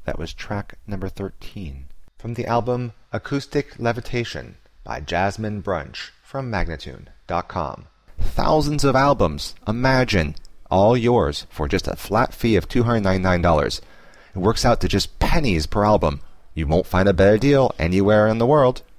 That was track number 13. From the album Acoustic Levitation by Jasmine Brunch from Magnatune.com. Thousands of albums, imagine, all yours for just a flat fee of $299. It works out to just pennies per album. You won't find a better deal anywhere in the world.